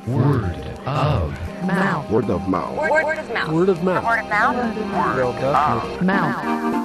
Word of mouth. Word of mouth. Word of mouth. Word of mouth. Word of mouth. Word of Mouth.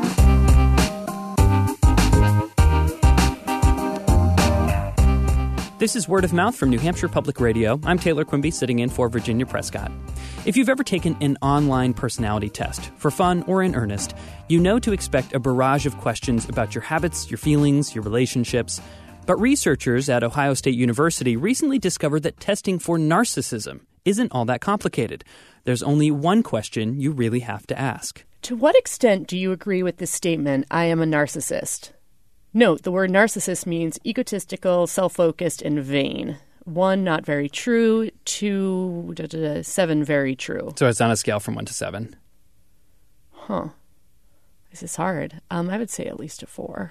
This is Word of Mouth from New Hampshire Public Radio. I'm Taylor Quimby, sitting in for Virginia Prescott. If you've ever taken an online personality test, for fun or in earnest, you know to expect a barrage of questions about your habits, your feelings, your relationships. But researchers at Ohio State University recently discovered that testing for narcissism isn't all that complicated. There's only one question you really have to ask. To what extent do you agree with this statement, I am a narcissist? Note, the word narcissist means egotistical, self-focused, and vain. 1, not very true. 2, 7, very true. So it's on a scale from 1 to 7. Huh. This is hard. I would say at least a 4.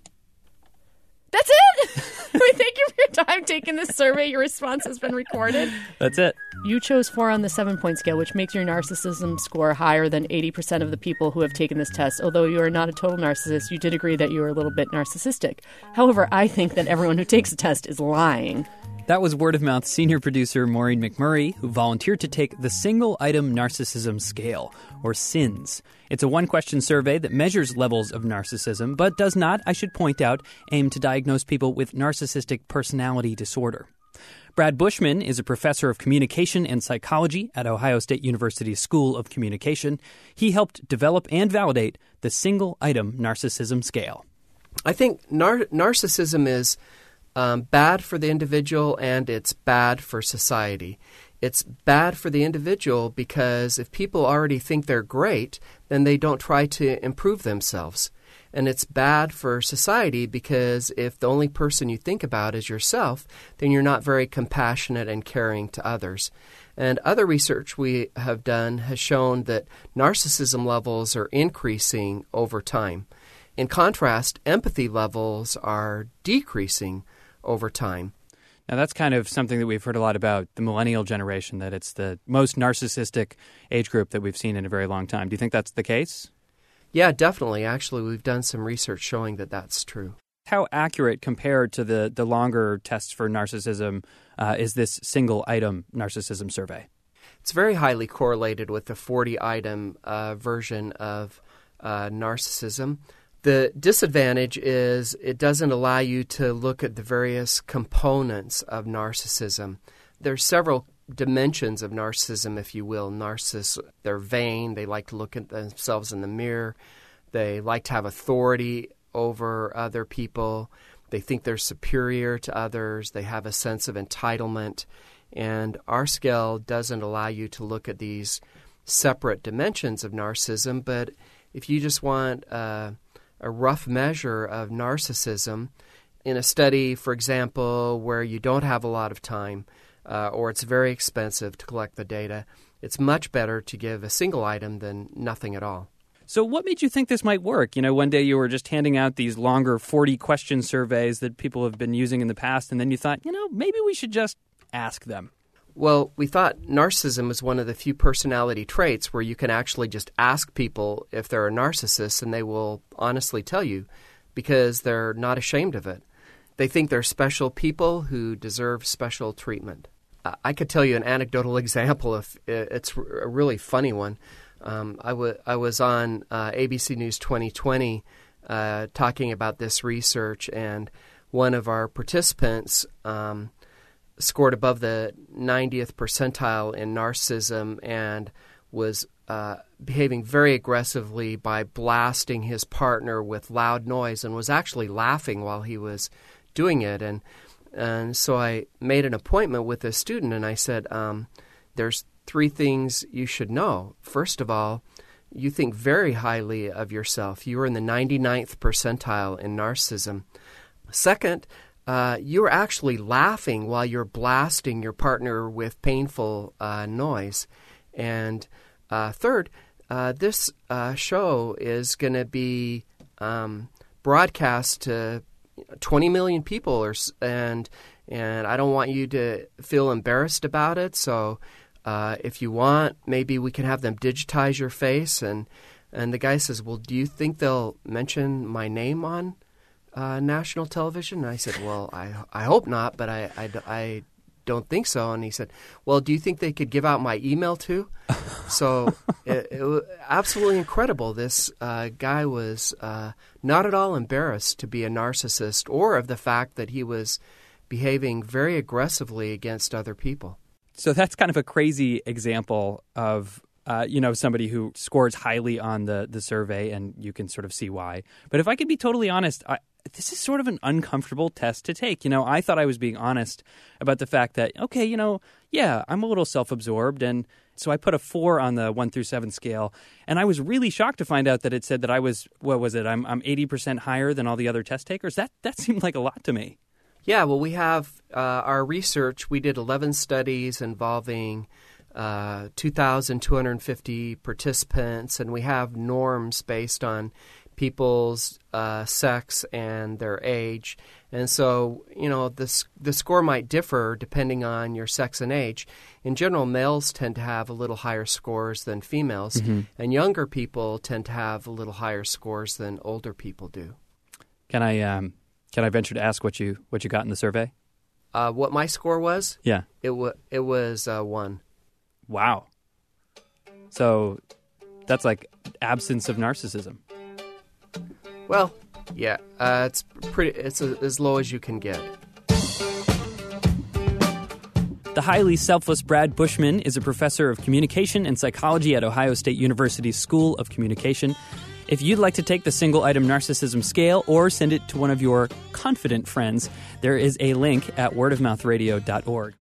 That's it! Thank you for your time taking this survey. Your response has been recorded. That's it. You chose 4 on the 7-point scale, which makes your narcissism score higher than 80% of the people who have taken this test. Although you are not a total narcissist, you did agree that you are a little bit narcissistic. However, I think that everyone who takes the test is lying. That was Word of Mouth senior producer Maureen McMurray, who volunteered to take the Single-Item Narcissism Scale, or SINS. It's a one-question survey that measures levels of narcissism, but does not, I should point out, aim to diagnose people with narcissistic personality disorder. Brad Bushman is a professor of communication and psychology at Ohio State University's School of Communication. He helped develop and validate the Single-Item Narcissism Scale. I think narcissism is bad for the individual and it's bad for society. It's bad for the individual because if people already think they're great, then they don't try to improve themselves. And it's bad for society because if the only person you think about is yourself, then you're not very compassionate and caring to others. And other research we have done has shown that narcissism levels are increasing over time. In contrast, empathy levels are decreasing over time. Now, that's kind of something that we've heard a lot about, the millennial generation, that it's the most narcissistic age group that we've seen in a very long time. Do you think that's the case? Yeah, definitely. Actually, we've done some research showing that that's true. How accurate compared to the longer tests for narcissism is this single-item narcissism survey? It's very highly correlated with the 40-item version of narcissism. The disadvantage is it doesn't allow you to look at the various components of narcissism. There's several dimensions of narcissism, if you will. Narcissists, they're vain. They like to look at themselves in the mirror. They like to have authority over other people. They think they're superior to others. They have a sense of entitlement. And our scale doesn't allow you to look at these separate dimensions of narcissism. But if you just want a rough measure of narcissism in a study, for example, where you don't have a lot of time or it's very expensive to collect the data, it's much better to give a single item than nothing at all. So what made you think this might work? You know, one day you were just handing out these longer 40-question surveys that people have been using in the past, and then you thought, maybe we should just ask them. Well, we thought narcissism is one of the few personality traits where you can actually just ask people if they're a narcissist and they will honestly tell you because they're not ashamed of it. They think they're special people who deserve special treatment. I could tell you an anecdotal example if it's a really funny one. I was on ABC News 2020 talking about this research, and one of our participants scored above the 90th percentile in narcissism and was behaving very aggressively by blasting his partner with loud noise and was actually laughing while he was doing it. And so I made an appointment with this student, and I said, there's 3 things you should know. First of all, you think very highly of yourself. You are in the 99th percentile in narcissism. Second, you're actually laughing while you're blasting your partner with painful noise. And third, this show is going to be broadcast to 20 million people, and I don't want you to feel embarrassed about it. So if you want, maybe we can have them digitize your face. And the guy says, well, do you think they'll mention my name on national television? And I said, well, I hope not, but I don't think so. And he said, well, do you think they could give out my email too? So it was absolutely incredible. This guy was not at all embarrassed to be a narcissist or of the fact that he was behaving very aggressively against other people. So that's kind of a crazy example of somebody who scores highly on the survey, and you can sort of see why. But if I could be totally honest, this is sort of an uncomfortable test to take. I thought I was being honest about the fact that, okay, yeah, I'm a little self-absorbed, and so I put a 4 on the 1 through 7 scale, and I was really shocked to find out that it said that I was, what was it, I'm 80% higher than all the other test takers. That seemed like a lot to me. Yeah, well, we have our research. We did 11 studies involving 2,250 participants, and we have norms based on people's sex and their age. And so, the score might differ depending on your sex and age. In general, males tend to have a little higher scores than females, and younger people tend to have a little higher scores than older people do. Can I venture to ask what you got in the survey? What my score was? Yeah. It was 1. Wow. So that's like absence of narcissism. Well, yeah, it's as low as you can get. The highly selfless Brad Bushman is a professor of communication and psychology at Ohio State University's School of Communication. If you'd like to take the single item narcissism scale or send it to one of your confident friends, there is a link at wordofmouthradio.org.